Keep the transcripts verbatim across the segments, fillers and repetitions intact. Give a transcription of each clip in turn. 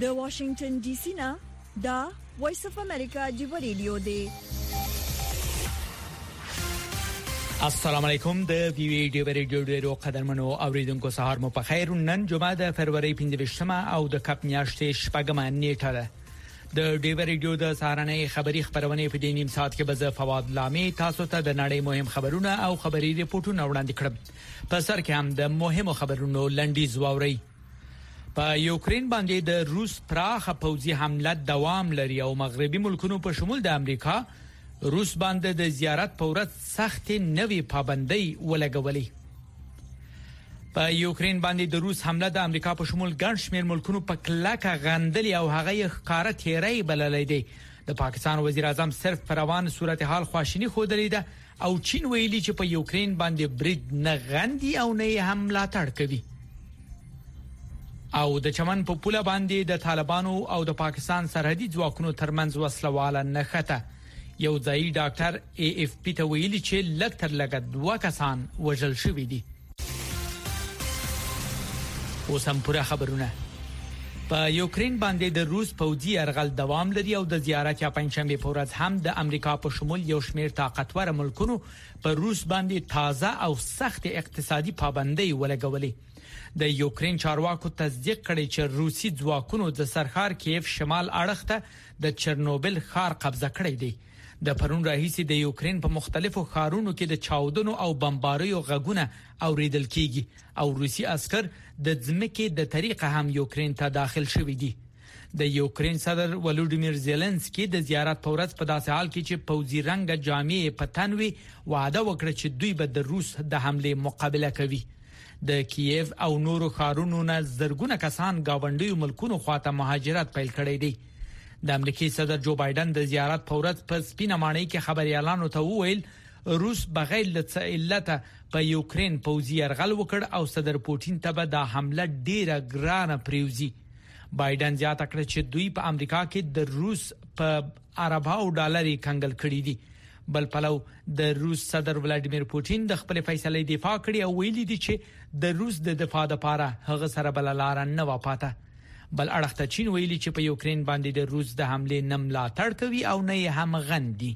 د واشنگټن ډي سي نه دا وایس اف امریکا جوړ ریډیو دی. السلام علیکم. د وی وی ډیو ریډیو ډیرو قدرمنو اوریدونکو سهار مو په خیر. نن جمعه د فروری پنځه او د کپ میاشتې شپږمه نیټه ده. د ډیو ریډیو د سهارنۍ خبری خبرونه په دې نیم ساعت کې به زه فواد لامي تاسو ته د نړۍ مهم خبرونه او خبري ریپورتونه وړاندې کړم. په سر کې هم د مهمو خبرونو لنډیز واوري. په یوکرين باندې د روس پراخه پوځي حمله دوام لري او مغربي ملکونو په شمول د امریکا روس باندې د زیارت په ورځ سخت نوې پابندۍ ولګولې. په یوکرين باندې د روس حمله د امریکا په شمول ګڼ شمېر ملکونو په کلکه غندلې او هغه یې ښکارا تیری بللې دي. د پاکستان وزیر اعظم صرف پر روان صورتحال خواشینی خوده ده او چین ویلي چې په یوکرين باندې برید نه غندي او نه حمله تړ کوي. او د چمن په پوله باندې د طالبانو او د پاکستان سرحدي ځواکونو ترمنځ وسلواله نښته. یو ځای ډاکټر ای اف پی ته ویلي چې لږ تر لږه دوه کسان وژل شوي دي. اوس هم پوره خبرونه. په یوکرين باندې د روس پوځي یرغل دوام لري او د زیارت یا پنځشنبه په ورځ هم د امریکا په شمول یو شمېر طاقتور ملکونو په روس باندې تازه او سخت اقتصادي پابندۍ ولګولې. د یوکرين چارواکو تصدیق کړی چې روسي ځواکونو د سرخار کیف شمال اړخ ته د چرنوبل ښار قبضه کړی دی. د پرون راهیسي د یوکرين په مختلفو ښارونو کې د چاودنو او بمباریو غږونه اوریدل کیږي او روسي عسكر د ځمکې د طریقه هم یوکرين ته داخل شوي دي. د یوکرين صدر ولودیمیر زيلنسکي د زیارت په ورځ په داسې حال کې چې پوځي رنګ جامې په تنوي وعده وکړه چې دوی به د روس د حمله مقابله کوي. د کیف او نورو ښارونو نه زرګونه کسان گاونډیو ملکونو خواته مهاجرت پیل کړی دی. د امریکای صدر جو بایدن د زیارت په ورځ په سپینه ماڼۍ کې خبريالانو ته وویل روس بغیر له علت په یوکرين پوځي یرغل وکړ او صدر پوتین ته به د حمله ډیره ګرانه پریوزي. بایدن زیاته کړ چې دوی په امریکا کې د روس په ارباو ډالر کنګل کړی دي. بل پلو د روس صدر ولادیمیر پوتین د خپل فیصله دفاع کړی او ویلي دي چې د روس د دفاع لپاره هغه سره بل لار نه واپاته. بل اړخ ته چین ویلي چې په یوکرين باندې د روس د حمله نه ملاتړ کوي او نه هم غندي.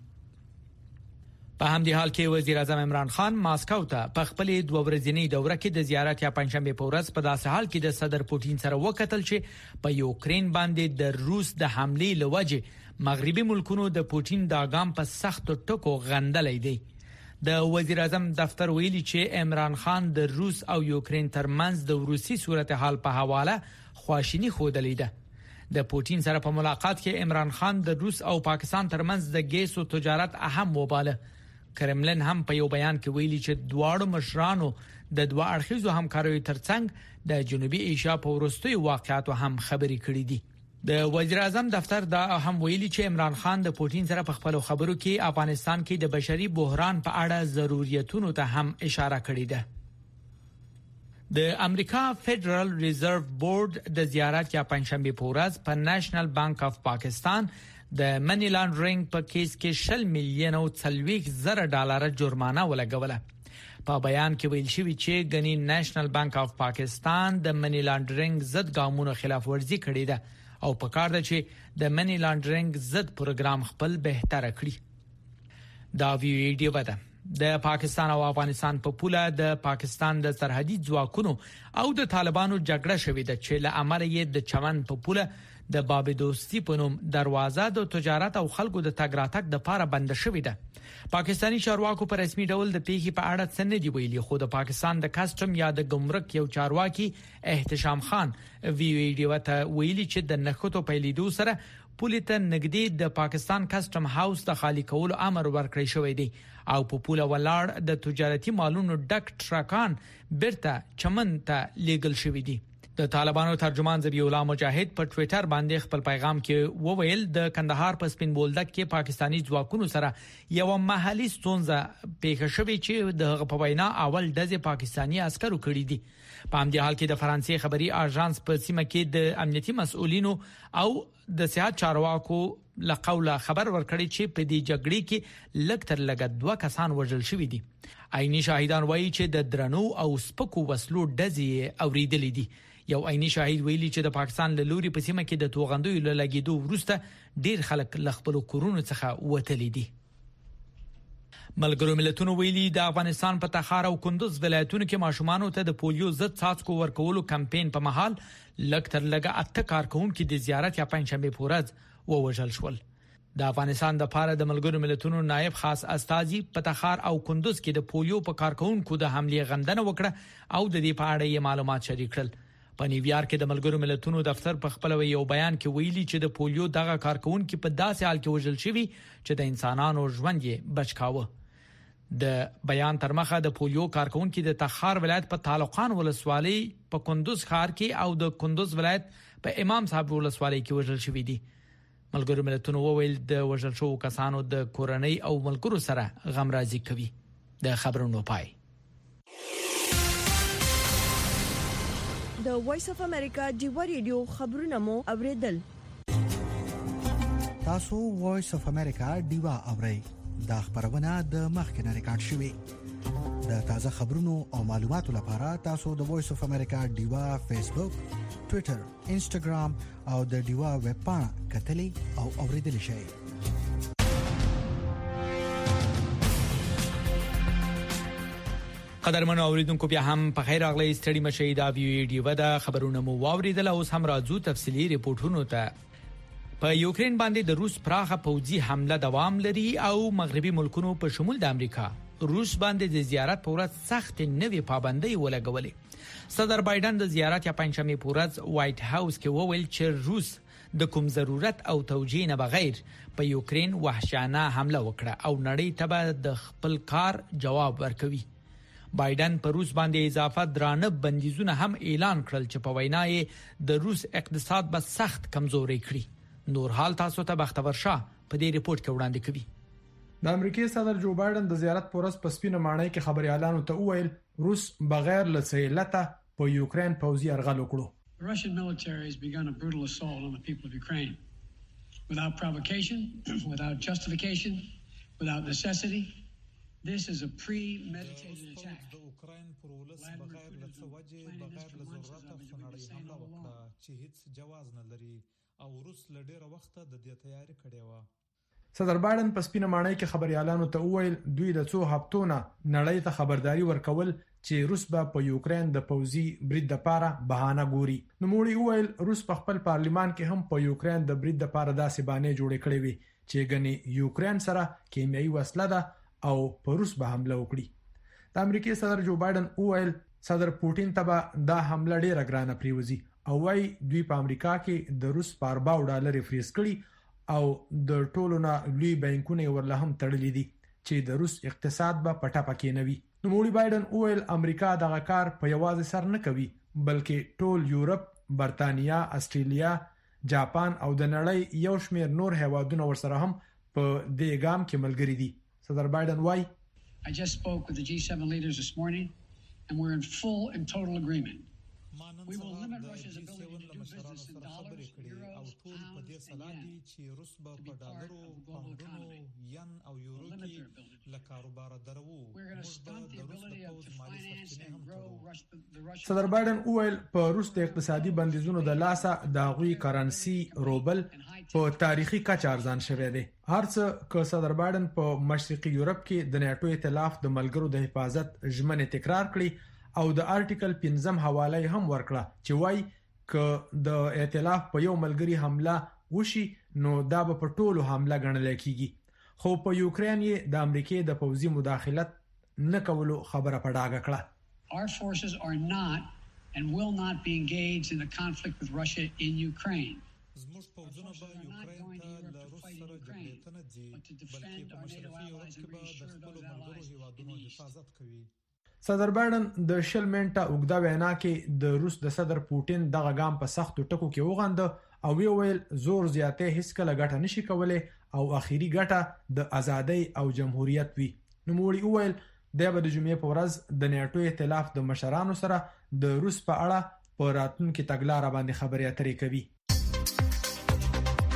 په همدې حال کې وزیر اعظم عمران خان ماسکو ته په خپل دوه ورځنی دوره کې د زیارت یا پنځشنبه په ورځ په داسې حال کې د صدر پوتین سره وکتل چې په یوکرين باندې د روس د حمله لوجه مغربي ملکونو د پوتین د اقدام په سخت ټکو غندلې دي. د وزیر اعظم دفتر ویلي چې عمران خان د روس او یوکرين ترمنځ د روسي صورتحال په حواله خواشینی خوده ده. د پوتین سره په ملاقات کې عمران خان د روس او پاکستان ترمنځ د ګیس او تجارت اهم وباله. کرملن هم په یو بیان کې ویلي چې دواړو مشرانو د دوه اړخیزو همکاریو ترڅنګ د جنوبي ایشیا په وروستي واقعاتو هم خبري کړې دي. د وزیر اعظم دفتر دا هم ویلي چې عمران خان د پوتین سره په خپل خبرو کې افغانستان کې د بشري بحران په اړه ضرورتونو ته هم اشاره کړې ده. د امریکا فدرال ریزرو بورډ د زیارت یا پنځشنبه په ورځ په نېشنل بانک اف پاکستان د منی لانډرینګ په کیس کې شل میلیون او څلوېښت زره ډالر جرمانه ولګوله. په بیان کې ویل شوی چې غنی نېشنل بانک اف پاکستان د منی لانډرینګ ضد قانونو خلاف ورزي کړې ده او په کار ده چې د منی لانډرینګ ضد پروګرام خپل بهتره کړي. دا ویډیو ده د پاکستان او افغانستان په پوله د پاکستان د سرحدي ځواکونو او د طالبانو جګړه شوې ده چې له امر یې د چمن په پوله د باب دوستی په نوم دروازه د تجارت او خلکو د تګ راتګ د پاره بند شوې ده. پاکستانی چارواکو په رسمي ډول د پیښې په اړه څه نه دی ویلي، خو د پاکستان د کسټم یا د ګمرک یو چارواکي احتشام خان وی ویډیو ته ویلي چې د نخښتو پیلیدو سره پولیس ته نګدي د پاکستان کسټم هاوس د خالی کولو امر ورکړی شوی دی او په پوله ولاړ د تجارتي مالونو ډک ټرکان برته چمن ته لیګل شوی دی. د طالبانو ترجمان ذبیح الله مجاهد په ټوئیټر باندې خپل پیغام کې وویل د کندهار په سپین بولدک کې پاکستانی ځواکونو سره یو محلي ستونزه پیښه شوې چې د هغه په وینا اول ډزې پاکستانی عسکرو کړې دي. په همدې حال کې د فرانسې خبري اژانس په سیمه کې د امنیتي مسؤلینو او د صحت چارواکو لقوله خبر ورکړی چې په دې جګړې کې لږ تر لږه دوه کسان وژل شوي دي. عیني شاهدان وایي چې د درنو او سپکو وسلو ډزې اوریدلې دي. یو عیني شاهد ویلي چې د پاکستان له لوري په سیمه کې د توغندوی له لګیدو وروسته ډیر خلک له خپل کورونو څخه وتلي دي. ملګرو ملتونو ویلي د افغانستان په تخار او کندوز ولایتونو کې ماشومانو ته د پولیو ضد څاڅکو ورکولو کمپاین په مهال لږ تر لږه اته کارکونکو د زیارت یا پنځشنبه په ورځ ووژل شول. د افغانستان د پاره د ملګرو ملتونو نائب خاص استازي په تخار او کندوز کې د پولیو په کارکونکو د حمله غندنه وکړه او د دې په اړه معلومات شریک کړل. په نیویارک کې د ملګرو ملتونو دفتر په خپل یو بیان کې ویلي چې د پولیو دغه کارکونکو په داسې حال کې وژل شوی چې د انسانانو ژوند یې بچ کاوه. د بیان تر مخه د پولیو کارکونکو د تخار ولایت په تعلقان ولسوالۍ په کندوز ښار کې او د کندوز ولایت په امام صاحب ولسوالۍ کې وژل شوی دي. ملګرو ملتونو وویل د وژل شوو کسانو د کورنۍ او ملګرو سره غمرازي کوي. د خبرونو پای. د وایس اف امریکا ډیو ریډیو خبرونه مو اوریدل. تاسو وایس اف امریکا ډیو اورئ. دا خبرونه د مخکنه ریکارډ شوې. د تازه خبرونو او معلوماتو لپاره تاسو د وایس اف امریکا ډیو فیسبوک، ټوئیټر، انسټاګرام او د ډیو ویب پاڼه کتلي او اوریدل شئ. قدرمنو اوریدونکو بیا هم په خیر اغلی ستړي مشي دا ویډیو د خبرونو مو واوریدل. اوس هم راځو تفصيلي ریپورتونو ته. په یوکرين باندې د روس پراخه پوځي حمله دوام لري او مغربي ملکونو په شمول د امریکا روس باندې د زیارت په ورځ سخت نوې پابندۍ ولګولې. صدر بایدن د زیارت یا پنځمې په ورځ وایټ هاوس کې وویل چې روس د کوم ضرورت او توجیه نه بغیر په یوکرين وحشیانه حمله وکړه او نړۍ ته د خپل کار جواب ورکوي. بایدن په روس باندې اضافه درانه بندیزونه هم اعلان کړل چې په وینا یې د روس اقتصاد به سخت کمزوري کړي. نور حال تاسو ته بختور شاه په دې ریپورت کې وړاندې کوي. د امریکای صدر جو بایدن د زیارت پورس په سپینه ماڼۍ کې خبريالانو ته وویل روس بغیر له سیلته په یوکرين پوځي یرغل وکړو. The Russian military has begun a brutal assault on the people of Ukraine without provocation, without justification, without necessity. This is a premeditated attack. د اوکراین پر ولس بغیر له څه وجې بغیر له ضرورت سنړی حمله وکړه چې هیڅ جواز نه لري او روس له ډیره وخته د دې تیاری کړې و. صدر بایدن په سپینه ماڼۍ کې خبريالانو ته وویل دوی د څو هفتو نه نړۍ ته خبرداري ورکول چې روس به په یوکرين د پوځي برید لپاره بهانه ګوري. نو موږ ویل روس په خپل پارلیمان کې هم په یوکرين د برید لپاره داسې بانې جوړې کړې وي چې ګنې یوکرين سره کیمیاوي وسله ده او په روس به حمله وکړي. د امریکای صدر جو بایدن وویل صدر پوتین ته به دا حمله ډیره ګرانه پریوزي او وايي دوی په امریکا کې د روس په ارباو ډالر فریز کړي او د ټولو نه لوی بانکونه ورله هم تړلې دي چې د روس اقتصاد به پټه پکې نه وي. نو موږ بایدن وویل امریکا دغه کار په یوازې سر نه کوي بلکې ټول یورپ، برتانیا، استرالیا، جاپان او د نړۍ یو شمېر نور هیوادونه ورسره هم په دې ګام کې ملګري دي. صدر بایدن وايي I just spoke with the G seven leaders this morning and we're in full and total agreement. We will limit Russia's ability to do business in dollars, euros, pounds, and yen to be part of the global economy. We'll limit their ability. We're going to stunt the ability of to finance and grow Russia, the Russian. صدر بایدن وویل په روس د اقتصادي بندیزونو د لاسه د غوي کرنسي روبل په تاریخي کچه ارزان شوی دی. هرڅه که صدر بایدن په مشرقي یورپ کې د ناتو ائتلاف د ملګرو د حفاظت ژمنه تکرار کړي او د آرټیکل پنځم حواله هم ورکړه چې وایي ک د ائتلاف په یو ملګری حمله وشي نو دا به په ټولو حمله ګڼل کیږي. خو په یوکرين یې د امریکای د پوځي مداخلت نه کولو خبره پډاګه کړه. Our forces are not and will not be engaged in a conflict with Russia in Ukraine. زموږ پوځونه به یوکرين ته له روس سره جګړې ته نه ځي بلکې په مشرقي یورپ کې به د خپلو ملګرو هیوادونو حفاظت کوي. صدر بایدن د شل منټه اوږده وینا کې د روس د صدر پوتین دغه ګام په سختو ټکو کې وغنده او ویل زور زیاتې هیڅ کله ګټه نشي کولای او اخیری ګټه د ازادۍ او جمهوریت وي. نو موږ ویل د به د جمعې په ورځ د ناتو ائتلاف د مشرانو سره د روس په اړه په راتلونکي تګلارې باندې خبرې اترې کوي.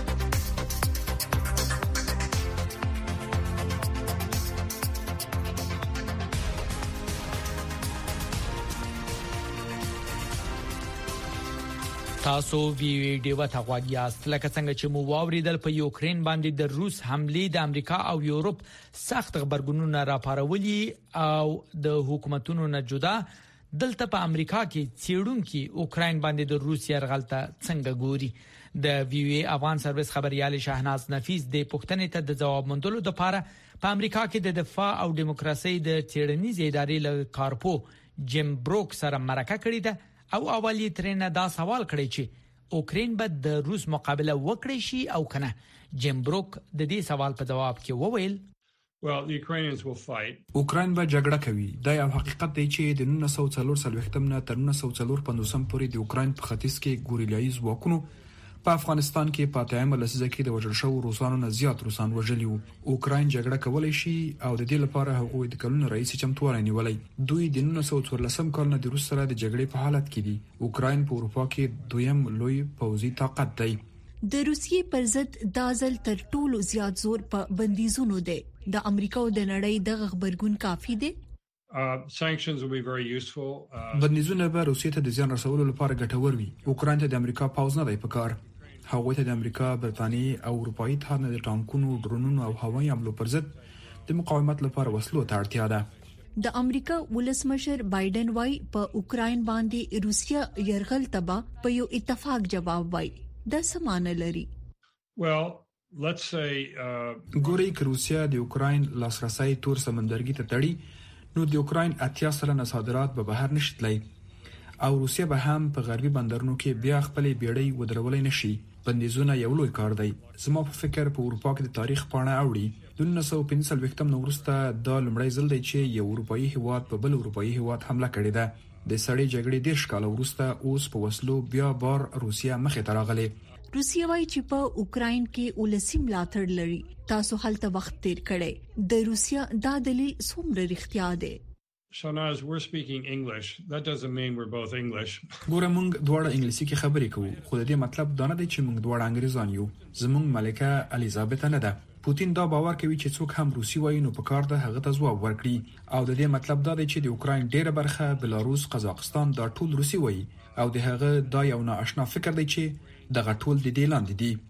تاسو ویډیو ته غواړئ لکه څنګه چې مو واوریدل په یوکرين باندې د روس حمله د امریکا او یورپ سخت خبرګونونه راپارولي او د حکومتونو نه جدا دلته په امریکا کې چیرونکو اوکرين باندې د روس يرغل ته څنګه ګوري د وی وی افغان سرویس خبريال شاهناز نفیس د پښتنې ته د جواب موندلو لپاره په امریکا کې د دفاع او دیموکراسي د چیرنیز ادارې له کارپو جیم بروک سره مرکه کړې ده او اولی ترنه دا سوال کړی چې اوکرين به د روس مقابله وکړي شي او کنه جیم بروک د دې سوال په جواب کې وویل Well, the Ukrainians will fight. اوکراین به جګړه کوي. دا یو حقیقت دی چې د نولس سوه څلور څلوېښتم نه تر نولس سوه څلور پنځوسم پورې د اوکراین په ختیځ کې ګوریلایي ځواکونو په افغانستان کې په اتمه لسیزه کې د وژل شوو روسانو نه زیات روسان وژلي وو. اوکراین جګړه کولای شي او د دې لپاره هغوی د کلونو رئیس چمتووالی نیولای. دوی د نولس سوه څوارلسم کال نه د روس سره د جګړې په حالت کې دي. اوکراین په اروپا کې دویم لوی پوځي طاقت دی. د روسیې پر ضد د ځل تر ټولو زیات زور په بندیزونو دی. د امریکا او د نړۍ د خبرګون کافي دی. Uh, sanctions will be very useful. Uh, بندیزونه به روسیې ته د زیان رسولو لپاره ګټور وي. اوکراین ته د امریکا پوځ نه دی پکار. هغوی ته د امریکا، برتانیې او اروپאי اتحاد نه د ټانکونو، ډرونونو او هوایي حملو پر ضد د مقاومت لپاره وسلو ته اړتیا ده. د امریکا ولسمشر بایدن وايي په اوکراین باندې روسیا يرغل تبا په یو اتفاق جواب وایي. د سمانه لري. Well, let's say uh, ګوري که روسیا د اوکراین لاسرسي تور سمندرګي ته تړي نو د اوکراین اتیا سلنه صادرات به بهر نشتلی او روسیا به هم په غربي بندرونو کې بیا خپلې بیړۍ ودرولای نشي. بندیزونه یو لوی کار دی. زما په فکر په اروپا کې د تاریخ پاڼه اوړي. د نولس سوه پنځه څلوېښتم نه وروسته دا لومړی ځل دی چې یو اروپאי هیواد په بل اروپאי هیواد حمله کړې ده. د سړې جګړې دیرش کاله وروسته اوس په وسلو بیا بار روسیا مخې ته راغلی. روسیا وايي چې په اوکراین کې ولسی ملاتړ لري. تاسو هلته وخت تیر کړی. د روسیا دا دلیل څومره رښتیا دی؟ Shahnaz, we're speaking English. That doesn't mean we're both English. ګوره موږ دواړه انګلیسي کې خبرې کوو، خو د دې مطلب دا نه دی چې موږ دواړه انګریزان یو. زموږ ملکه الیزابت نه ده. پوتین دا باور کوي چې څوک هم روسي وایي نو په کار ده هغه ته ځواب ورکړي او د دې مطلب دا دی چې د اوکراین ډیره برخه بلاروس، قزاقستان دا ټول روسي وایي او د هغه دا یو ناآشنا فکر دی چې دغه ټول د دې لاندې دي.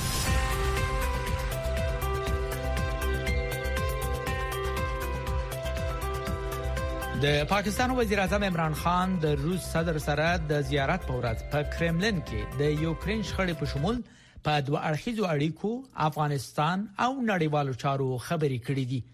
د پاکستان وزیر اعظم عمران خان د روس صدر سره د زیارت په ورځ په کرملن کې د یوکرين شخړې په شمول په دوه اړخیزو اړیکو، افغانستان او نړیوالو چارو خبرې کړې دي.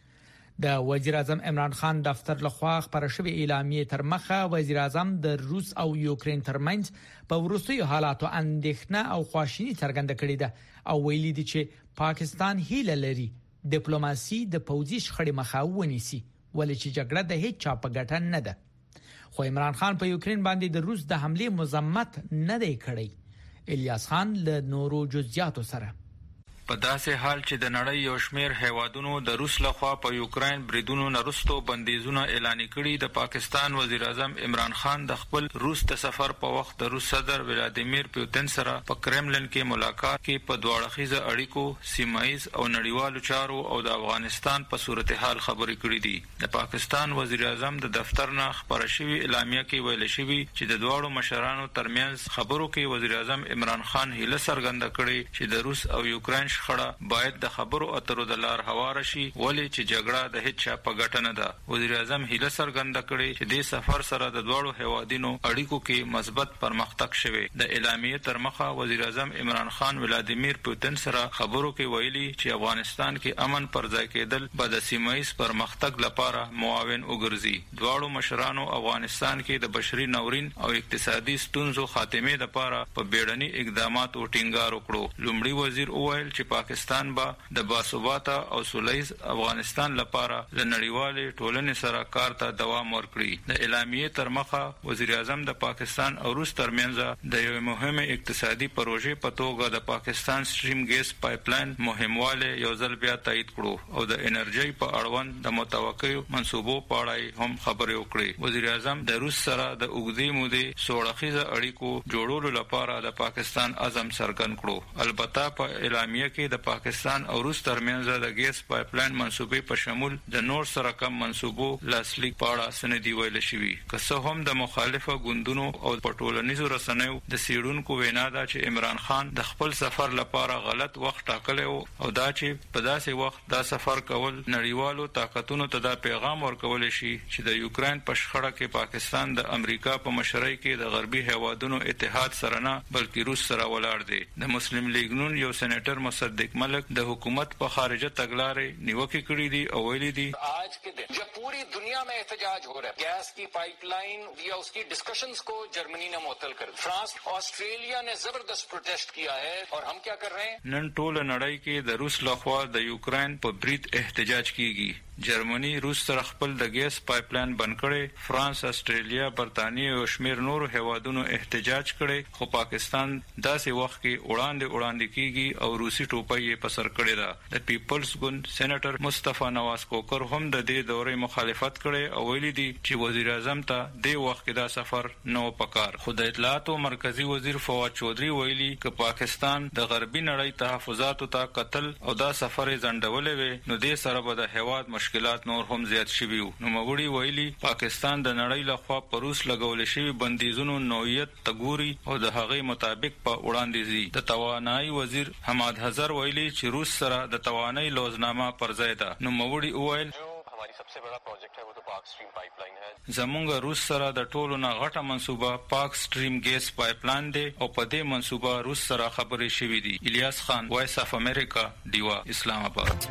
د وزیر اعظم عمران خان دفتر لخوا خبره شوې اعلامیه تر مخه وزیر اعظم د روس او یوکرين ترمنځ په ورستیو حالاتو اندېښنه او خواشیني څرګنده کړې ده او ویلي دي چې پاکستان هیله لري ډیپلوماسي د پوځي شخړې مخه ونیسي ولې چې جګړه د هیڅ چا په ګټه نه ده. خو عمران خان په یوکرين باندې د روس د حمله مذمت نه دی کړی. الیاس خان له نورو جزئیاتو سره په داسې حال چې د نړۍ یو شمېر هیوادونو د روس لخوا په یوکرين بریدونو نرستو بندیزونه اعلان کړي، د پاکستان وزیر اعظم عمران خان د خپل روس د سفر په وخت د روس صدر ولادیمیر پوتین سره په کرملن کې ملاقات کې په دوه اړخیزه اړیکو، سیمایز او نړیوالو چارو او د افغانستان په صورتحال خبرې کړې دي. د پاکستان وزیر اعظم د دفتر نه خبره شوې اعلامیه کې ویل شوی چې د دواړو مشرانو ترمنځ خبرو کې وزیر اعظم عمران خان هیله څرګنده کړې چې د روس او یوکرين خړه باید د خبرو اترو د لار هوار شي ولې چې جګړه د هیڅ چا په ګټه نه ده. وزیر اعظم هیله څرګنده کړې چې د سفر سره د دوړو هیوادونو اړیکو کې مثبت پرمختګ شوی. د اعلامیه تر مخه وزیر اعظم عمران خان ولادیمیر پوتین سره خبرو کې ویلي چې افغانستان کې امن پر ځای کېدل به د سیمایي پرمختګ لپاره معاون وګرځي. دوړو مشرانو افغانستان کې د بشري ناورین او اقتصادي ستونزو خاتمه لپاره په بیړني اقداماتو ټینګار وکړو. لومړي وزیر وویل چې پاکستان به د باثباته او سولیز افغانستان لپاره له نړیوالې ټولنې سره کار ته دوام ورکړي. د اعلامیه تر مخه وزیر اعظم د پاکستان او روس ترمنځ د یو مهمه اقتصادي پروژې په توګه د پاکستان سټریم ګیس پایپلاین مهمواله یو ځل بیا تایید کړو او د انرژي په اړوند د متوقع منصوبو په اړه هم خبرې وکړې. وزیر اعظم د روس سره د اوږدې مودې سوړخیزه اړیکو جوړولو لپاره د پاکستان عزم څرګند کړو. البته په اعلامیه کې د پاکستان او روس ترمنځ د ګیس پایپلاین منسوبې په شمول د نور سره کم منسوبو لاسلیک پاړه سندې ویل شوی. که څه هم د مخالفه ګوندونو او پټولنیزو رسنیو د سیډونکو وینا ده چې عمران خان د خپل سفر لپاره غلط وخت ټاکلی او دا چې په داسې وخت دا سفر کول نړیوالو طاقتونو ته دا پیغام ورکول شي چې د یوکرين په شخړه کې پاکستان د امریکا په مشرۍ کې د غربي هیوادونو اتحاد سره نه بلکې روس سره ولاړ دی. د مسلم لیگ نون یو سېنیټر مصدق ملک د حکومت په خارجه تګلارې نیوکه کړې دي او ویلي دي आज के दिन जब पूरी दुनिया में एहतजाज हो रहा है गैस की पाइपलाइन या उसकी डिस्कशंस को जर्मनी ने मुअत्तल कर दिया, फ्रांस ऑस्ट्रेलिया ने जबरदस्त प्रोटेस्ट किया है और हम क्या कर रहे हैं. نن ټول نړۍ کې د روس لخوا د یوکرين په برید احتجاج کیږي. جرمني روس سره خپل د ګیس پایپلاین بند کړي، فرانس، استرالیا، برتانیې او شمیر نورو هیوادونو احتجاج کړي، خو پاکستان داسې وخت کې وړاندې وړاندې کیږي او روسي ټوپۍ یې په سر کړی ده. د پیپلز ګوند سېنیټر مصطفی نواز کوکر هم د دې دورې مخالفت کړي او ویلي دي چې وزیر اعظم ته د وخت کې دا سفر نو پکار. خو د اطلاعات او مرکزی وزیر فواد چودھری ویلي ک پاکستان د غربي نړۍ تحفظاتو ته قتل او دا سفر ځنډولې وي نو دې سره به د هیواد مشکلات نور هم زیات شوي وو. نو مغوړي ویلي پاکستان د نړۍ لخوا په روس لګول شوی بندیزونو نوعیت تګوري او د هغې مطابق په وړاندې ځي. د توانایي وزیر حماد حضر ویلي چې روس سره د توانایي لوزنامه پر ځای ده. نو مغوړي وویل हमारी सबसे बड़ा प्रोजेक्ट है वो तो पाक स्ट्रीम पाइपलाइन है. زمونږ روس سره د ټولو نه غټه منصوبه پاک سټریم ګیس پایپلاین دی او په دې منصوبه روس سره خبرې شوې دي. الیاس خان، وایس اف امریکا، دیوا، اسلام آباد.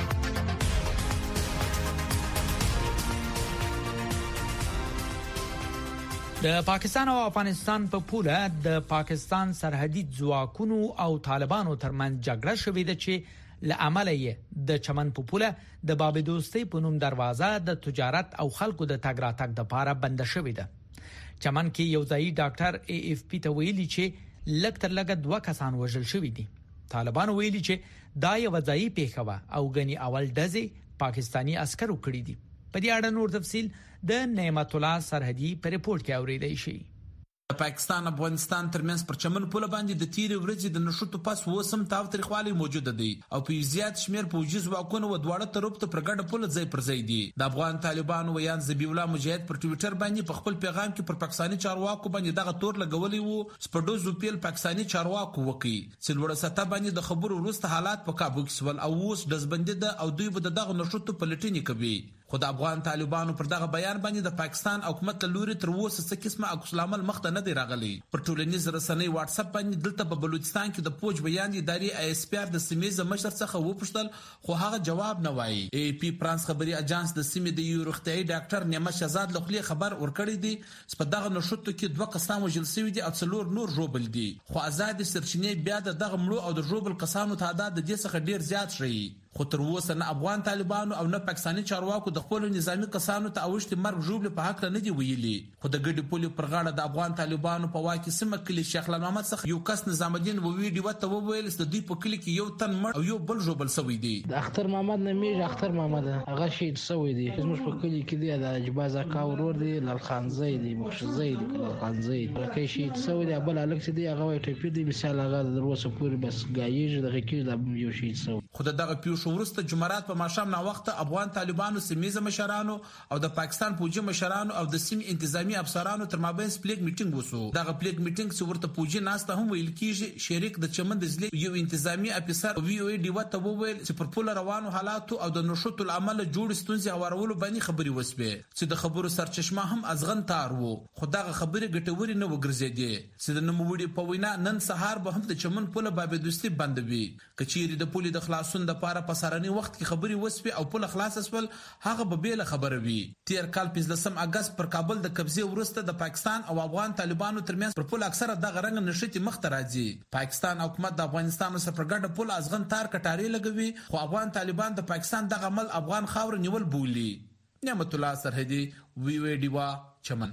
د پاکستان او افغانستان په پوله د پاکستان سرحدي ځواکونو او طالبانو ترمنځ جګړه شوې ده چې لعمل یې د چمن په پوله د باب دوستي په نوم دروازه د تجارت او خلکو د تګ راتګ لپاره بند شوې ده. چمن کې یو ځای ډاکټر ای اف پی ته ویلي چې لږ تر لږه دوه کسان وژل شوي دي. طالبان ویلي چې دا یو ځای پیښه او غني اول ډزې پاکستانی عسکرو کړی دي. په دې اړه نور تفصيل د نعمت الله سرحدي په ریپورت کې اوریدای شي. د پاکستان افغانستان ترمنځ پر چمن پوله باندې د تیرې ورځې د نشوتو پس وسم تاو تاریخوالي موجوده دي او په زیات شمیر پوجي ځواکونو و دواړه طرف ته پرګډه پوله ځای پر ځای دي. د افغان طالبانو ویان ذبیح الله مجاهد پر ټوئیټر باندې په خپل پیغام کې پر پاکستاني چارواکو باندې دغه تور لګولې وو سپډو زوپیل پاکستاني چارواکو وکي چې لوړه سطح باندې د خبرو وروسته حالات په کابو کې سول او اوس دزبندې ده او دوی به دغه نشوتو پلټنې کوي. خو د افغان طالبانو پر دغه بیان باندې د پاکستان حکومت له لوري تر اوسه څه قسمه عکس العمل مخته نه دی راغلی. پر ټولنیز رسنۍ واتس اپ باندې دلته په بلوچستان کې د پوج بیان ادارې ای اس پی ار د سیمې مشر څخه وپوښتل خو هغه جواب نه وایي. ای پی فرانس خبري اجانس د سیمې د یو روغتیايي ډاکټر نعمت شهزاد لخوا خبر ورکړی دی چې په دغه نشوتو کې دوه کسان وژل شوي دي او څلور نور ژوبل دي. خو آزاد سرچینې بیا د دغه مړو او د ژوبل کسانو تعداد د دې څخه ډیر زیات شي. خو تر اوسه نه افغان طالبانو او نه پاکستاني چارواکو د خپل نظامی کسانو ته اوښتي مرګ ژوبل په حق نه دی ویلي. خو د ګډي پولي پر غاړه د افغان طالبانو په واکه سیمه کې شیخ لال محمد څخه یو کس نظام الدین و ویډیو ته وویل چې د دوی په کلی کې یو تن مړ او یو بل ژوبل شوی دی. د اختر محمد نمیج اختر محمد هغه شهید شوی دی. زموږ په کلی کې دی د اجباز کا ورور دی لال خان زید دی مخش زید لال خان زید کې شهید شوی دی. بل الکس دی هغه ټپی دی مثال هغه د وروسه پوری بس گایج دغه کې د یو شهید شوی. خو دغه پیو شو ورسته جمعرات په ماشام نا وخت افغان طالبانو سیمه مشرانو او د پاکستان فوجي مشرانو او د سیمې انتظامی افسرانو تر مابین پلیګ میټینګ وسو. دغه پلیګ میټینګ چې ورته فوجي ناسته هم ویل کیږي. شریک د چمن د ځلې یو انتظامی افسر وی او ډي وته وویل چې پر پول روانو حالاتو او د نشوت العمل جوړ ستونزې اورولو باندې خبري وسوي چې د خبرو سرچشمه هم ازغن تار وو. خو دغه خبري ګټوري نه وګرځېدي چې د نموړي په وینا نن سهار به هم د چمن پول باب دوستي بندوي. کچيري د پولي د خلاصون د پاره په سارني وخت کې خبري وسوي او پول خلاص اسول هغه به بیل خبره وي. تیر کال پنځلسم اگست پر کابل د قبضه ورسته د پاکستان او افغان طالبانو ترمنځ پر پول اکثره د غرنګ نشټي مخ ته راځي. پاکستان حکومت د افغانستان سره پر ګډه پول ازغن تار کټاري لګوي خو افغان طالبان د پاکستان د عمل افغان خاور نیول بولی. نعمت الله سرحدي وی وی ډیوا چمن.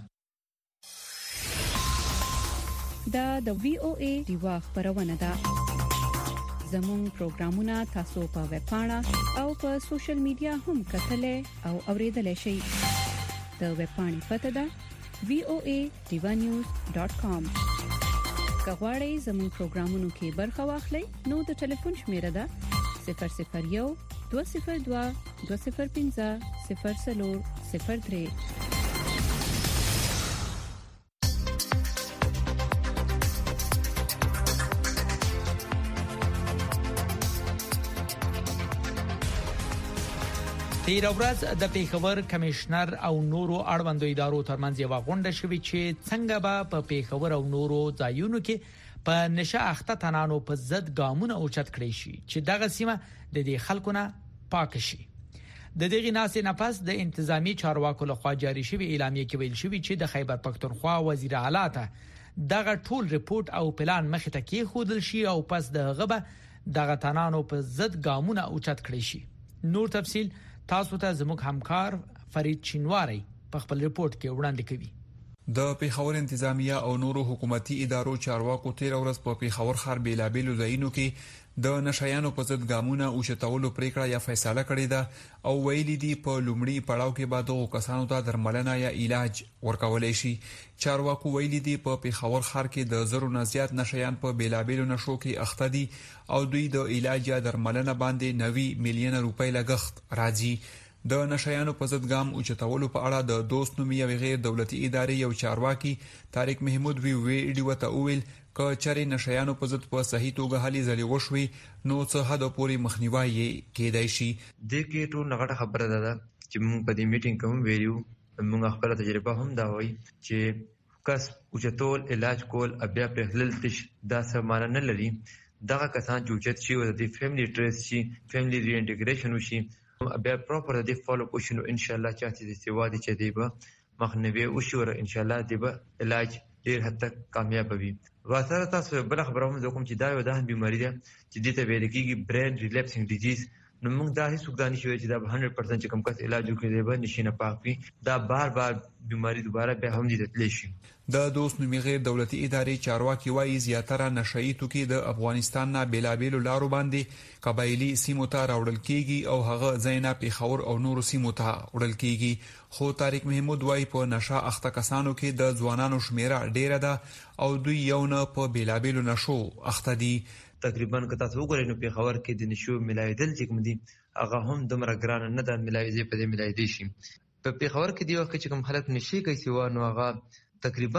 دا د وی او ای ډیوا خبرونه ده. زموږ پروګرامونه تاسو په ویب پاڼه او په سوشل میډیا هم کتلای او اوریدلای شئ. د ویب پاڼې پته ده وی او ای ډیوا نیوز ډاټ کام. کغواړی زموږ پروګرامونو کې برخه واخلئ نو د ټلیفون شمیره ده صفر صفر یو دوه صفر دوه دوه صفر پنځه صفر څلور صفر درې. تیر ورځ د پیښور کمشنر او نورو اړوندو ادارو ترمنځ یو غونډه شوې چې څنګه به په پیښور او نورو ځایونو کې په نشه اخته تنانو په ضد ګامونه اوچت کړي شي چې دغه سیمه د دې خلکو نه پاک شي. د دغه ناسې نه پس د انتظامی چارواکو لخوا جاری شوی اعلامیه کې ویل شوی چې د خیبر پختونخوا وزیر اعلی ته دغه ټول ریپورت او پلان مخ ته کې خودل شي او پس دغه به دغه تنانو په ضد ګامونه اوچت کړي شي. نور تفصيل تاسو ته زموږ همکار فرید چینواری په خپل ریپورت کې وړاندې کوي. د پیښور انتظامیه او نورو حکومتي ادارو چارواکو تیر ورځ په پیښور ښار بیلابېلو ځایونو کې د نشایانو په ضد ګامونه اوچتولو پریکړه یا فیصله کړې ده او ویلي دي په لومړي پړاو کې به دغه کسانو ته درملنه یا علاج ورکولای شي. چارواکو ویلي دي په پیښور ښار کې د زرو نه زیات نشایان په بیلابېلو نشو کې اخته دي او دوی د علاج یا درملنه باندې نوي میلیون روپۍ لګښت راځي. د نشایانو په ضد ګام اوچتولو په اړه د دوست نومي او غیر دولتي ادارې یو چارواکي طارق محمود وی ویډیو ته ویل ک چرې نشایانو په ضد په صحیح توګه هلي ځلې وشوي نو څه حد پورې مخنیوي کېدای شي. د کې ټول نغټه خبره ده چې موږ په دې میټینګ کوم ویلو موږ خپل تجربه هم دا وایي چې کس اوچتول علاج کول بیا په خلل تش دا څه معنی نه لري. دغه کسان چې اوچت شي او د فیملی ټریس شي فیملی ری انټیګریشن وشي بیا پراپر د فالو اپ شنو ان شاء الله چې د سیوا دي چې دی به مخنیوي او شو ان شاء الله دی به علاج ډیر حد تک کامیاب وي. واسره تاسو بل خبره هم کوم چې دا یو د بیماری ده چې د ته ویل کېږي برین ریلیپسینګ ډیزیز نو موږ دا هیڅ وګدانې شوی چې دا به صد درصد چې کوم کس علاج وکړي به نشي نه پاک وي دا بار بار بیماری دوباره به هم دي تللی شي. د دوست نومي غیر دولتي ادارې چارواکي وايي زیاتره نشئی توکي د افغانستان نه بیلابېلو لارو باندې قبایلی سیمو ته راوړل کیږي او هغه ځاینا پیښور او نورو سیمو ته وړل کیږي. خو طارق محمود وايي په نشه اخته کسانو کې د ځوانانو شمیره ډیره ده او دوی یو نه په بیلابېلو نشو اخته دي. تقریبا که تاسو وګورئ نو پیښور کې د نشو ملایدل چې کوم دي هغه هم دومره ګران نه ده ملایزه په دې ملایدي شي. په پیښور کې دی وخت چې کوم خلک نشي کوي سیوا نو هغه تقریبا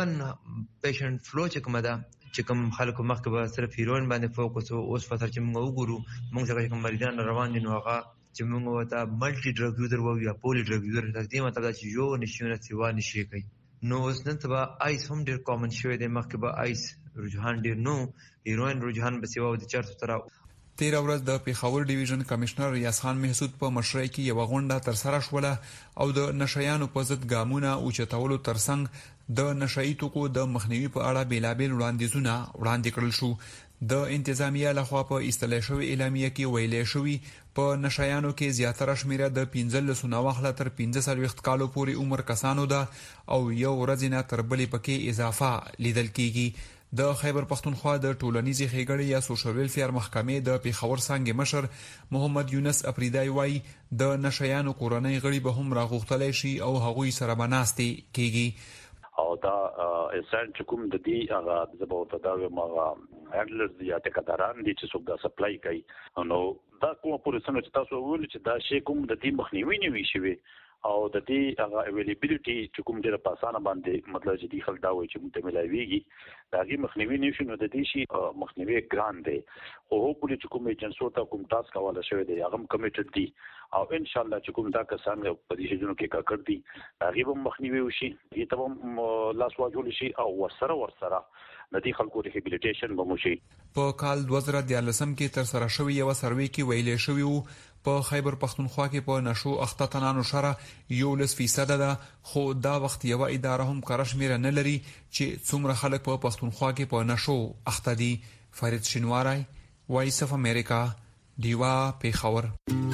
پیشنټ فلو چې کومه ده چې کوم خلکو مخکې به صرف هیروین باندې فوکس او اوس فتره چې موږ وګورو موږ څنګه کوم مریضان روان دي نو هغه چې موږ وته ملټي ډرګ یوزر وو یا پولی ډرګ یوزر تقدیم مطلب چې یو نشونه سیوا نشي کوي. نو اوس نن سبا آیس هم ډیر کامن شوی دی مخکې به آیس رجحان ډیر نو هیروین رجحان به سیوا د چارته تر. تیر ورځ د پیښور ډیویژن کمشنر ریاض خان محسود په مشرۍ کې یو غونډه تر سره شوله او د نشایانو په ضد ګامونه اوچتولو ترڅنګ د نشئی توکو د مخنیوي په اړه بیلابېل وړاندیزونه وړاندې کړل شو. د انتظامیه لخوا په اصطلاح شوی اعلامیه کې ویلې شوی په نشایانو کې زیاتره شمیره د پنځلس نو واخله تر پنځه سلويخت کالو پورې عمر کسانو ده او یو ورځ نه تر بلې پکې اضافه لیدل کیږي. د خیبر پختونخوا د ټولنیزې ښېګړې یا سوشل ویلفیر محکمې د پیښور څنګه مشر محمد یونس اپریدای وای د نشایانو کورنۍ غړي به هم راغوښتلای شي او هغوی سره بناستي کیږي او دا انسان چې کوم د دې هغه زبو ته دا مغه هډلرز یا ټکداران دي چې څوک دا سپلای کوي نو دا کومه پوره څنګه چې تاسو ویل چې دا شی کوم د دې مخنیوي نه وی شي او د دې هغه اویلیبিলিټي چې کوم ډیره په اسانه باندې مطلب چې دی خلک دا وایي چې موږ ته ملایويږي دا غي مخنیوي نشي نو د دې شي مخنیوي ګران دی او هوپلی چې کوم ایجنسو ته کوم ټاسک حواله شوی دی هغه کمیټډ دي او ان شاء الله چې کوم دا کسان په دې شجونو کې کار دي هغه به مخنیوي وشي دې ته لاس واجول شي او ورسره ورسره د دې خلکو ریهابلیټیشن به موشي. په کال دوه زره دیارلسم کې تر سره شوی یو سروې کې ویلې شوی وو په خیبر پختونخوا کې په نشو اخته تنانو شره یو لس فیصد ده خو دا وخت یو اداره هم کارشمیره نه لري چې څومره خلک په پختونخوا کې په نشو اخته دي. فرید شینواری وایس اف امریکا دیوا پیښور.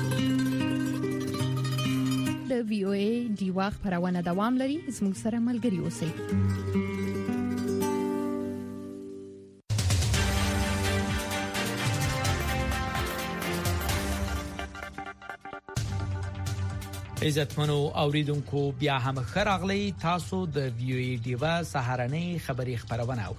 د وی او ای دیوا خبرونه دوام لري زموږ سره ملګري اوسئ. عزتمنو اوریدونکو بیا هم خراغلی تاسو د وی او ای دیوا سهارنۍ خبری خبرونه اورئ.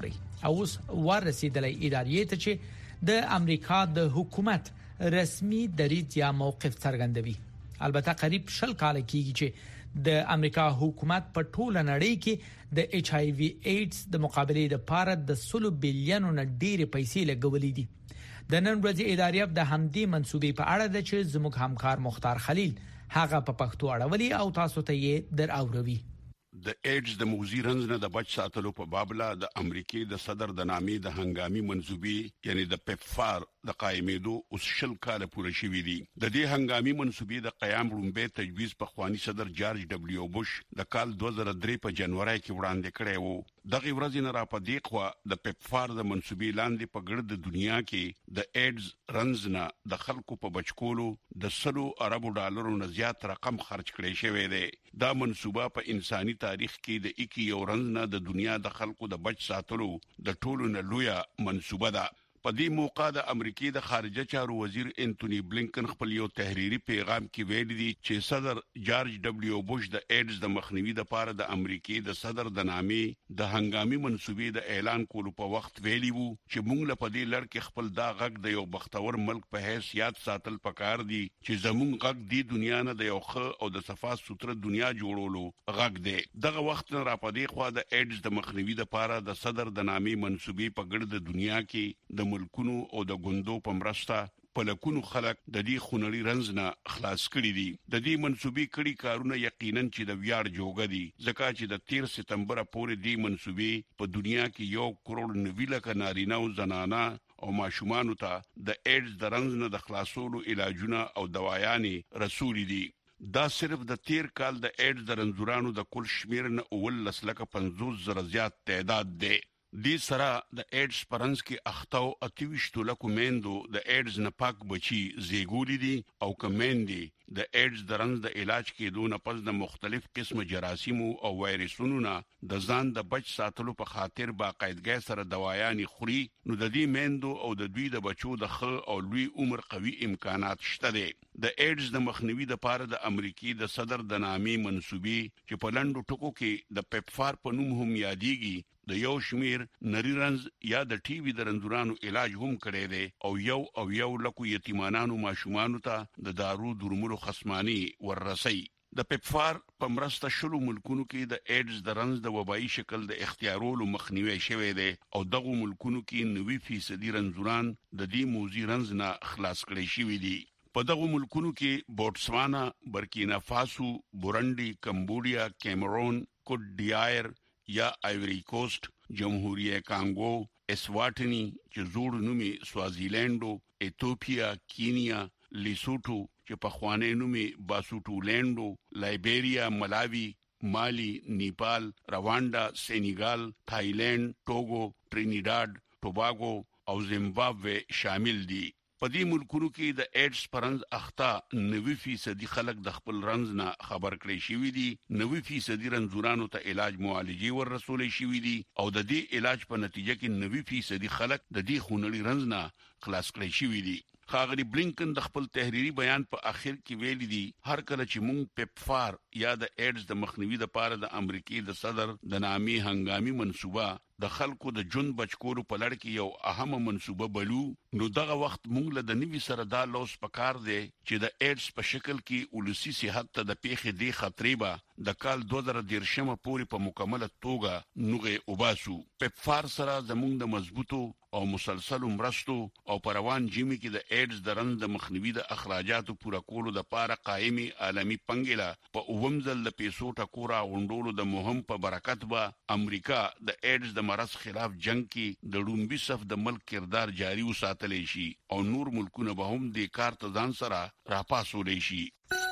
او اوس ورسېدلې ادارې ته چې د امریکا د حکومت رسمي دریځ یا موقف څرګندوي. البته قریب شل کال کېږي چې د امریکا حکومت په ټوله نړۍ کې د ایچ آی وی ایډز د مقابلې لپاره د سلو بلینو نه ډېرې پیسې لګولې دي. د نن ورځې ادارې د همدې منسوبې په اړه د چې زموږ همکار مختار خلیل هغه په پښتو اړولې او تاسو ته یې در اوروي. د ایډز د موزي رنځ نه د بچ ساتلو په بابله د امریکای د صدر د نامې د هنګامي منسوبې یعنی د پیپفار د قائمېدو اوس شل کال پوره شوي دي. د دې هنګامي منسوبې د قیام لومبه تجویز په خواني صدر جارج ډبلیو بوش د کال دوه زره درې په جنوري کې وړاندې کړی وو. دغه ورځ نه را پدې خو د پیپفار د منسوبې لاندې په ګرد دنیا کې د ایډز رنځ نه د خلکو په بچکولو د سلو اربو ډالرو نه زیات رقم خرج کړی شوی دی. دا منسوبه په انساني تاریخ کې د اکی یو رنځ نه د دنیا د خلکو د بچ ساتلو د ټولو نه لویه منسوبه ده. په دې موقع د امریکای د خارجه چارو وزیر انټونی بلینکن خپل یو تحریری پیغام کې ویل دي چې صدر جارج ډبلیو بوش د ایډز د مخنیوي لپاره د امریکای د صدر د نامې د هنګامي منسوبې د اعلان کولو په وخت ویلي وو چې موږ له پدې لړ کې خپل دا غږ د یو بختور ملک په حیث یاد ساتل پکار دي چې زموږ غږ دی دنیا نه د یو ښه او د صفا سوتره دنیا جوړولو غږ دی. دغه وخت نه را پدې خو د ایډز د مخنیوي لپاره د صدر د نامې منسوبې په ګرد دنیا کې د ملکونو او د ګوندو په مرسته په لکونو خلک د دې خونړي رنځ نه خلاص کړي دي. د دې منسوبې کړي کارونه یقینا چې د ویاړ جوګه دي ځکه چې د تیر سپتمبر پورې دې منسوبې په دنیا کې یو کروڑ نوي لکه نارینه او زنانه او ماشومان ته د ایډز د رنځ نه د خلاصولو علاجونه او دوايانې رسولي دي. دا صرف د تیر کال د ایډز د رنځورانو د کل شمیر نه اول لسلکه پنځوس زره زیات تعداد دی. دې سره د ایډز پرنس کې اختاو اتويشتو لکو میندو د ایډز نه پاک بچي زیګولې دي او کمندي د ایډز د رنځ د علاج کېدو نه پس د مختلف قسم جراثیمو او وایرسونو نه د ځان د بچ ساتلو په خاطر باقاعدګۍ سره دوايانې خوري. نو د دې میندو او د دوی د بچو د ښه او لوی عمر قوي امکانات شته دي. د ایډز د مخنیوي لپاره د امریکای د صدر د نامې منسوبې چې په لندو ټکو کې د پیپفار په نوم هم یادېږي د یو شمیر نری رنځ یا د ټي وي د رنځورانو علاج هم کړی دی او یو او یو لکو یتیمانانو ماشومانو ته د دارو درملو خصمانی وررسي. د پیپفار په مرسته شلو ملکونو کې د ایډز د رنځ د وبایي شکل د اختیارولو مخنیوي شوی دی او دغه ملکونو کې نوي فیصدي رنځوران د دې موزي رنځ نه خلاص کړي شوی دي. په دغه ملکونو کې بوتسوانا، برکینا فاسو، بورنډي، کمبودیا، کیمرون، کوټ ډیایر یا آیوری کوسٹ، جمهوریه کانګو، اسواټنی چې زوړ نومي سوازیلینډو، ایتوپیا، کینیا، لیسوټو چې په خوانې نومي باسوټولینډو، لایبیریا، ملاوی، مالی، نیپال، رواندا، سینیګال، تایلند، ټوګو، ټرینیډاډ، ټوباګو او زیمبابوے شامل دي. په دې ملکونو کې د ایډز پرنځ اختا نوي فیصدي خلک د خپل رنځ نه خبر کړي شوی دي. نوي فیصدي رنځورانو ته علاج معالجې ور رسولې شوی دي او د دې علاج په نتیجه کې نوي فیصدي خلک د دې خونړي رنځ نه خلاص کړي شوی دي. خاغلی بلینکن د خپل تحریری بیان په اخر کې ویلي دي هر کله چې مونږ پیپفار یا د ایډز د مخنیوي لپاره د امریکای د صدر د نامې هنګامي منسوبه د خلکو د جون بچکورو په لړ کې یو اهمه منسوبه بلو نو دغه وخت مونږ له د نوي سره دا لوس پکار دی چې د ایډز په شکل کې ولسی صحت ته د پیښې دی خطرې به د کال دوه زره دیرشمه پورې په مکمله توګه نوغه وباسو. پیپفار سره زمونږ د مضبوطو او مسلسل مرستو او پروان جیمی کې د ایډز د رنځ د مخنیوي د اخراجاتو پوره کولو د پاره قائمي عالمی پنګله په اومزل د پیسو ټکورا غونډولو د مهم په برکت به امریکا د ایډز د مرض خلاف جنگ کې د لومبي صف د ملک کردار جاری وساتلی شي او نور ملکونه به هم د کار ته ځان سره راپاسولې شي.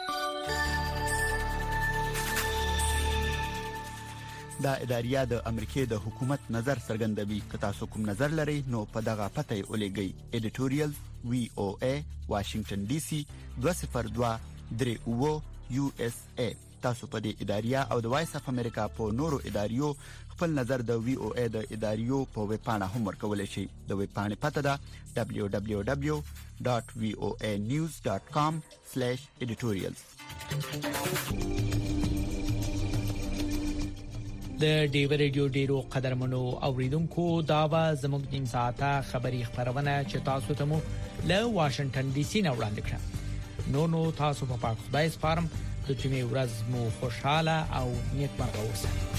دا اداریه د امریکای د حکومت نظر څرګندوي. که تاسو کوم نظر لرئ نو په دغه پته یې ولېږئ. ایډیټوریال وی او ای واشنگټن ډي سي دوه صفر دوه درې اوه یو اس ای. تاسو په دې اداریه او د وایس اف امریکا په نورو اداریو خپل نظر د وی او ای د اداریو په ویب پاڼه هم ورکولی شئ. د ویب پاڼې پته ده دبلیو دبلیو دبلیو ډاټ وی او ای نیوز ډاټ کام سلیش ایډیټوریالز. د ډیو رادیو ډیرو قدرمنو اوریدونکو دا به زموږ نیم ساعته خبری خبرونه چې تاسو ته مو له واشنگټن ډي سي نه وړاندې کړه. نو نو تاسو په پاک خدای سپارم چې می ورځ مو خوشاله او نیکمرغه اوسئ.